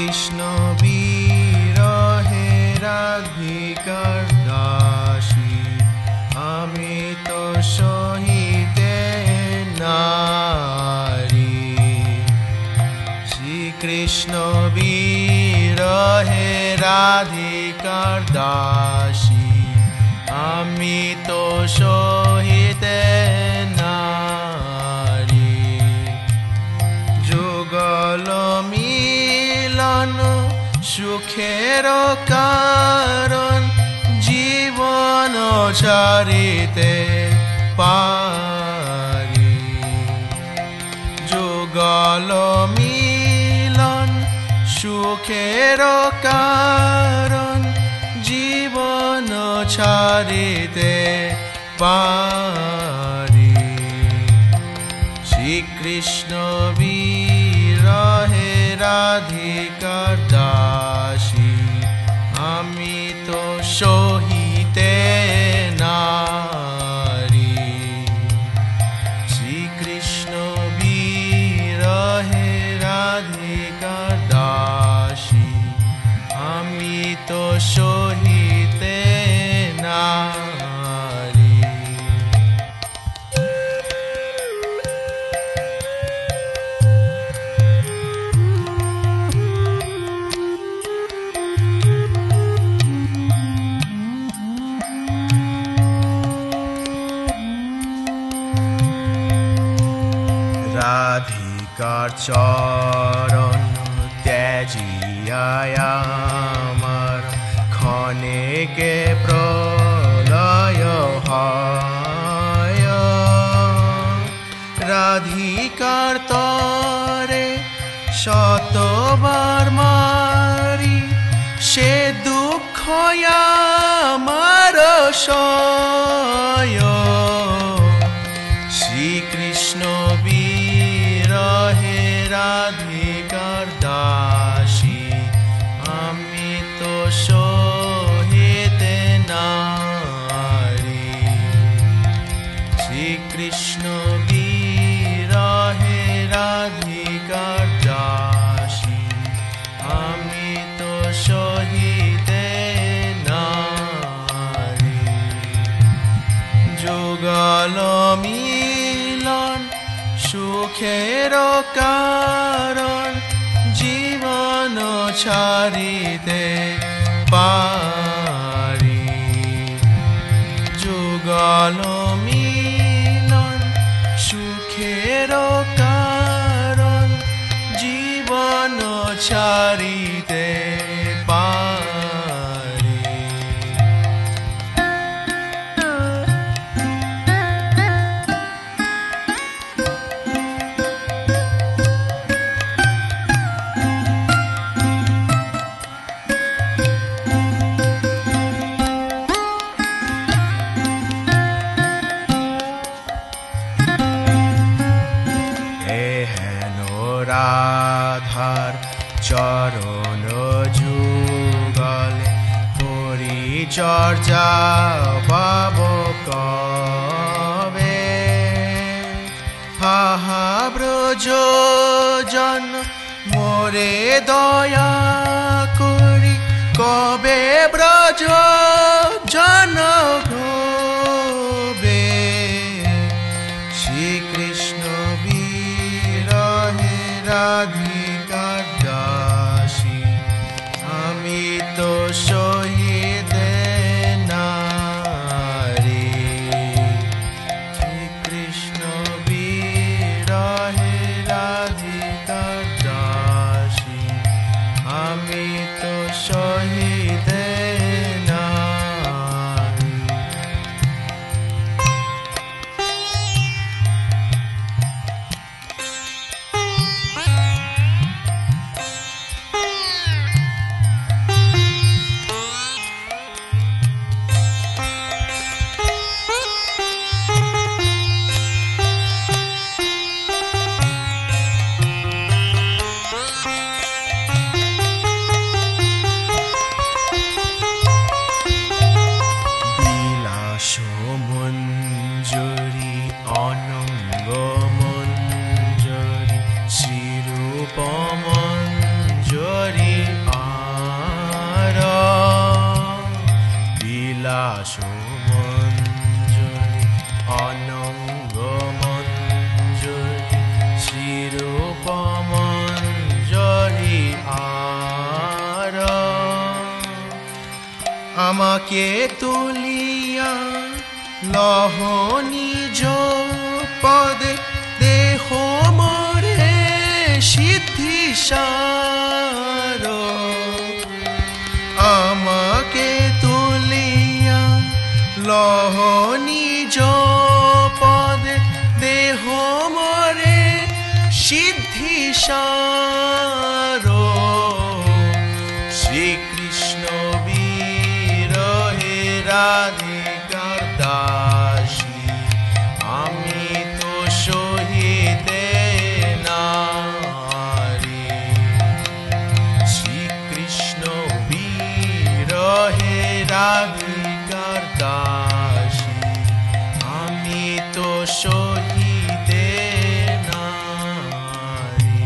কৃষ্ণ বিরহে রাধিকার দাসী, আমি তো সহিতে নারী। শ্রীকৃষ্ণ বিরহে রাধিকার দাসী, আমি তো সহিতে নারী। যুগল মিলন সুখের কারণ, জীবন ছাড়িতে পারি। যুগল মিলন সুখের কারণ, জীবন ছাড়িতে পারি। শ্রীকৃষ্ণ বিরহে রাধিকার দাসী, আমি তো সহিতে নারী। শ্রীকৃষ্ণ বিরহে রাধিকার দাসী, আমি তো সহিতে নারী। রাধিকার চরণ ত্যাজিয়ায় আমার ক্ষণেকে প্রলয় হয়। রাধিকার তরে শতবার মারি, সে দুঃখ আমার সয়। শ্রীকৃষ্ণ বিরহে রাধিকার দাসী, আমি তো সহিতে নারী। শ্রীকৃষ্ণ বিরহে রাধিকার দাসী, আমি তো সহিতে নারী। যুগল মিলন সুখের কারণ, জীবন ছাড়িতে পারি। যুগল মিলন সুখের কারণ, জীবন ছাড়িতে পারি। রাধার চরণ যুগলে পরিচর্যা পাব কবে। হাহা ব্রজজন মোরে দয়া করি, কবে ব্রজ জন ঘবে। শ্রীকৃষ্ণ বিরহে রাধিকার দাসী, আমি তো সহিতে নারী। শ্রীকৃষ্ণ বিরহে রাধিকার দাসী, আমি তো সহিতে নারী। দাসমঞ্জরি অনঙ্গ মঞ্জরি শিরূপমঞ্জরি আর আমাকে তুলিয়া লহ নিজ পদে দেহ মরে সিদ্ধিসার আমাকে তুলিয়া লহ নিজ পদে দেহ মরে সিদ্ধিসার শ্রীকৃষ্ণ বিরহে রাধিকার দাসী আমি তো সহিতে নারি শ্রীকৃষ্ণ বিরহে রাধিকার দাসী আমি তো সহিতে নারি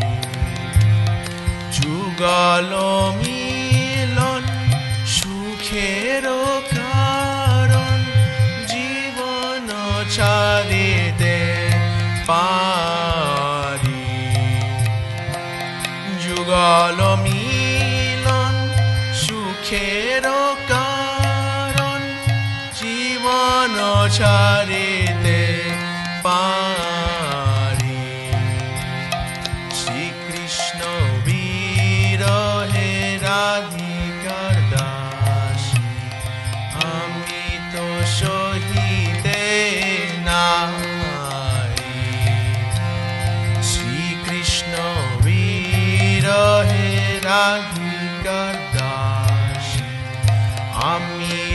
যুগল মিলন সুখের কারণ জীবন ছাড়িতে পারি যুগল মিলন সুখের কারণ জীবন ছাড়িতে পারি শ্রীকৃষ্ণ বিরহে রাধিকার দাসী আমি তো সহিতে নারি শ্রীকৃষ্ণ বিরহে রাধিকার দাসী আমি